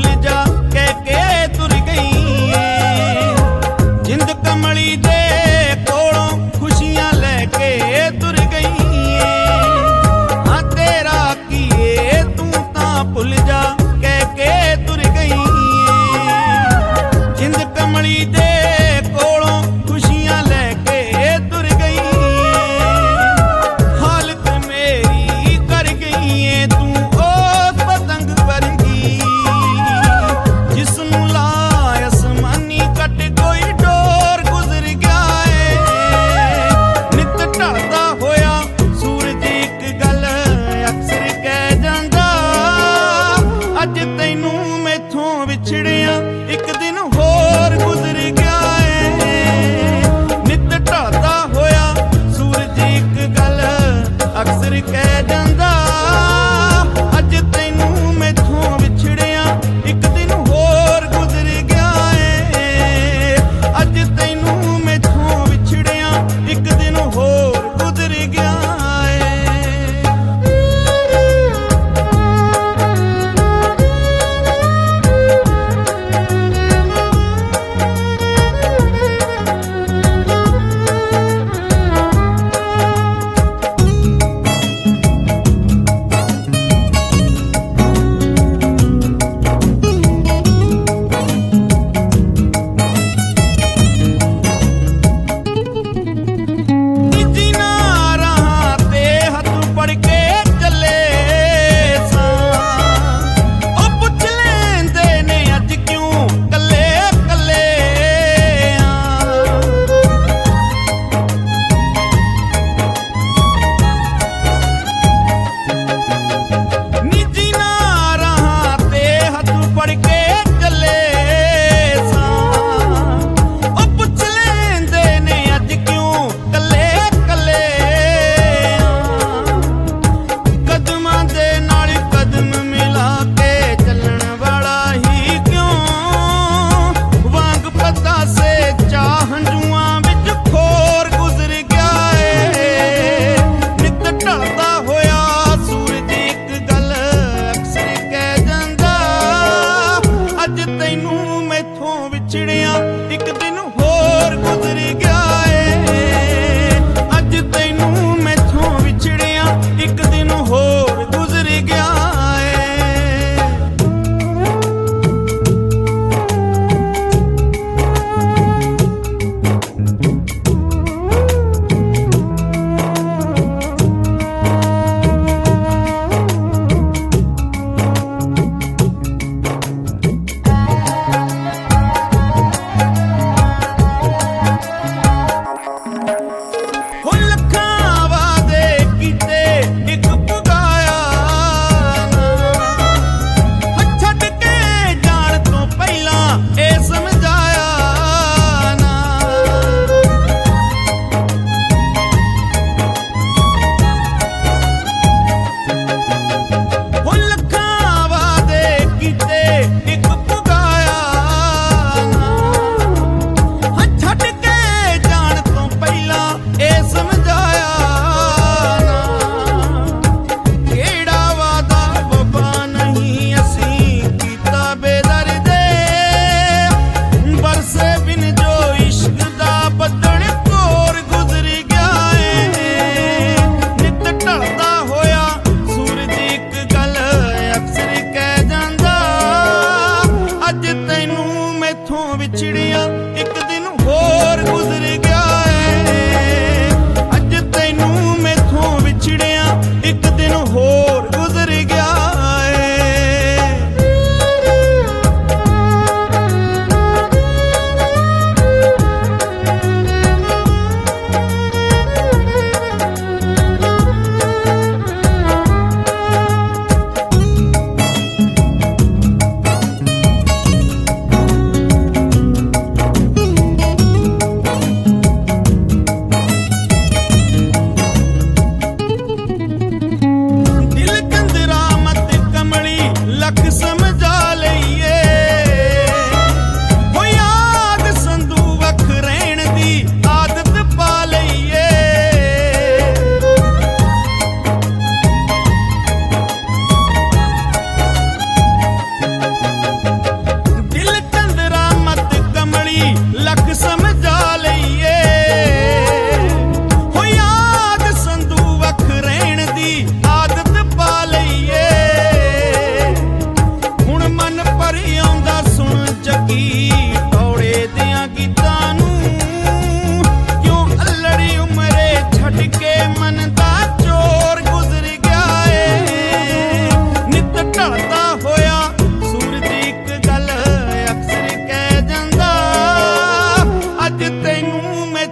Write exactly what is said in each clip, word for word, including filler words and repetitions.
ਭੁੱਲ ਜਾ ਕਹਿ ਕੇ ਤੁਰ ਗਈ ਏ। ਜਿੰਦ ਕਮਲੀ ਦੇ ਕੋਲੋਂ ਖੁਸ਼ੀਆਂ ਲੈ ਕੇ ਤੁਰ ਗਈ ਏ। ਹਾਂ ਤੇਰਾ ਕੀ ਏ ਤੂੰ ਤਾਂ ਭੁੱਲ ਜਾ ਕਹਿ ਕੇ ਤੁਰ ਗਈ ਏ। ਜਿੰਦ ਕਮਲੀ ਦੇ ਕੋਲੋਂ ਖੁਸ਼ੀਆਂ ਲੈ ਕੇ ਤੁਰ ਗਈ ਏ। ਹਾਲਤ ਮੇਰੀ ਕਰ ਗਈ ਏ ਤੂੰ ਉਸ ਪਤੰਗ ਵਰਗੀ ਜਿਸ ਨੂੰ ਲਾ ਅਸਮਾਨੀ ਕੱਟ ਕੋਈ ਡੋਰ ਗੁਜ਼ਰ ਗਿਆ ਏ। ਨਿੱਤ ਢਲਦਾ ਹੋਇਆ ਸੂਰਜ ਇੱਕ ਗੱਲ ਅਕਸਰ ਕਹਿ ਜਾਂਦਾ ਅੱਜ ਤੈਨੂੰ ਮੈਥੋਂ ਵਿਛੜਿਆ ਇੱਕ ਦਿਨ ਹੋਰ ਗੁਜ਼ਰ ਗਿਆ ਏ। ਨਿੱਤ ਢਲਦਾ ਹੋਇਆ ਸੂਰਜ ਇੱਕ ਗੱਲ ਅਕਸਰ ਕਹਿ ਜਾਂਦਾ ਅੱਜ ਤੈਨੂੰ ਮੈਥੋਂ ਵਿਛੜਿਆ ਇੱਕ ਦਿਨ ਹੋਰ ਗੁਜ਼ਰ ਗਿਆ ਏ। ਅੱਜ ਤੈਨੂੰ ਮੈਥੋਂ ਵਿਛੜਿਆ ਇੱਕ ਦਿਨ ਹੋਰ ਗੁਜ਼ਰ ਗਿਆ ਏ। ਜਿਨ੍ਹਾਂ ਰਾਹਾਂ ਤੇ ਹੱਥ ਫੜ ਕੇ ਚੱਲੇ ਸਾਂ ਉਹ ਪੁੱਛ ਲੈਂਦੇ ਨੇ ਅੱਜ ਕਿਉਂ ਕੱਲੇ ਕੱਲੇ ਆਂ। ਨੀ ਜਿਨ੍ਹਾਂ ਰਾਹਾਂ ਤੇ ਹੱਥ ਫੜ ਕੇ ਚੱਲੇ ਸਾਂ ਉਹ ਪੁੱਛ ਲੈਂਦੇ ਨੇ ਅੱਜ ਕਿਉਂ ਕੱਲੇ ਕੱਲੇ ਆਂ। ਕਦਮਾਂ ਦੇ ਨਾਲ ਕਦਮ ਮਿਲਾ ਕੇ ਚੱਲਣ ਵਾਲਾ ਹੀ ਕਿਉਂ ਵਾਂਗ ਪਤਾਸੇ ਚਾਹ ਹੰਝੂਆਂ ਵਿੱਚ ਖੋਰ ਗੁਜ਼ਰ ਗਿਆ ਏ। ਨਿੱਤ ਢਲਦਾ ਹੋਇਆ ਸੂਰਜ ਇੱਕ ਗੱਲ ਅਕਸਰ ਕਹਿ ਜਾਂਦਾ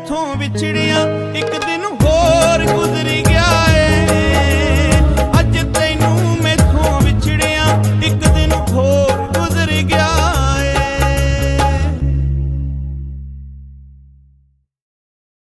ਮੈਥੋਂ ਵਿਛੜਿਆ